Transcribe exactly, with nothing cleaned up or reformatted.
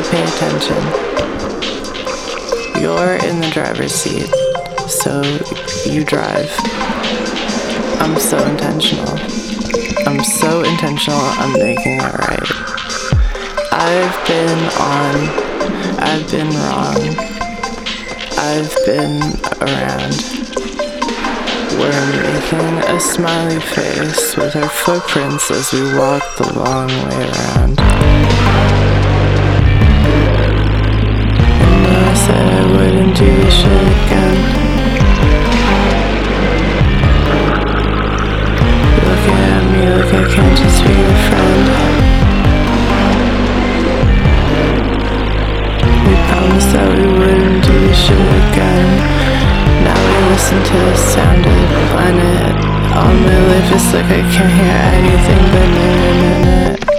to pay attention. You're in the driver's seat, so you drive. I'm so intentional. I'm so intentional, I'm making it right. I've been on, I've been wrong, I've been around. We're making a smiley face with our footprints as we walk the long way around. And I said I wouldn't do this shit again. Looking at me like I can't just be your friend. We promised that we wouldn't do this shit again. Now we listen to the sound of the planet. All my life is like I can't hear anything but in a minute.